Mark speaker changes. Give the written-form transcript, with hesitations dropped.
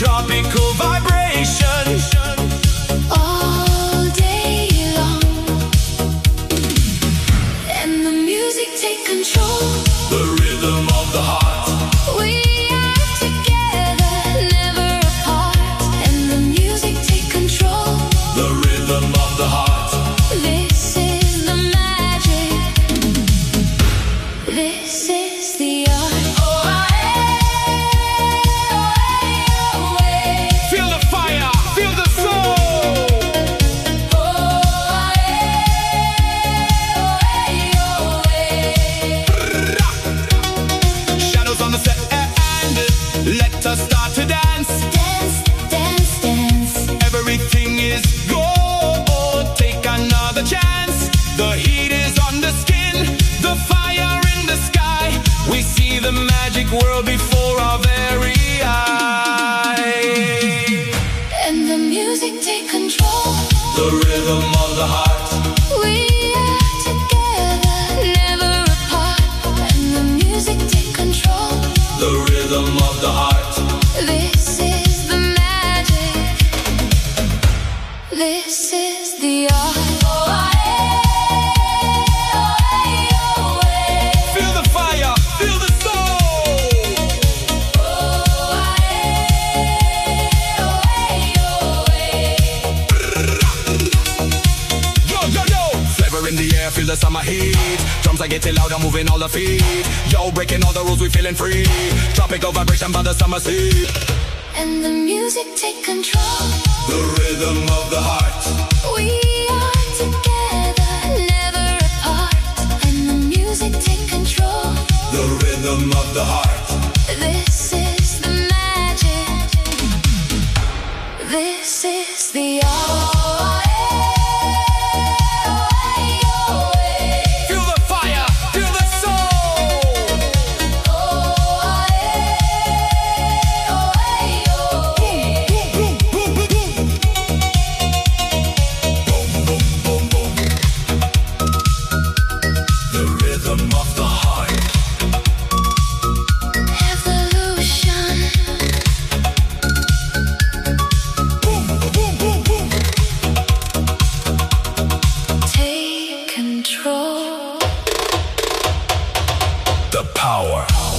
Speaker 1: tropical vibration.
Speaker 2: All day long, and the music take control.
Speaker 1: The rhythm of the heart.
Speaker 2: We are together, never apart, and the music take control.
Speaker 1: The rhythm of the heart.
Speaker 2: This is the magic. This is the art.
Speaker 1: Feel the fire, feel the soul. Shadows on the set and let us start to dance.
Speaker 2: Dance, dance, dance.
Speaker 1: Everything is gold. Take another chance. The heat is on the skin, the fire in the sky. We see the magic world before our very eyes.
Speaker 2: And the music take control.
Speaker 1: The rhythm of the heart.
Speaker 2: We are together, never apart, and the music take control.
Speaker 1: The rhythm of the heart.
Speaker 2: This is the magic. This is the art.
Speaker 1: Feel the fire, feel the soul. Yo, yo, yo. Flavor in the air, feel the summer heat. Drums are getting louder, moving all the feet. Yo, breaking all the rules, we feeling free. Tropical vibration by the summer sea.
Speaker 2: And the music take control.
Speaker 1: The rhythm of the heart.
Speaker 2: We are together, never apart, and the music take control.
Speaker 1: The rhythm of the heart.
Speaker 2: This is the magic. This is the art.
Speaker 1: Feel the fire, feel the soul. Boom, boom, boom, boom, boom. Boom, boom, boom, boom. The rhythm of the heart.
Speaker 2: Evolution.
Speaker 1: Boom, boom, boom, boom.
Speaker 2: Take control.
Speaker 1: The power.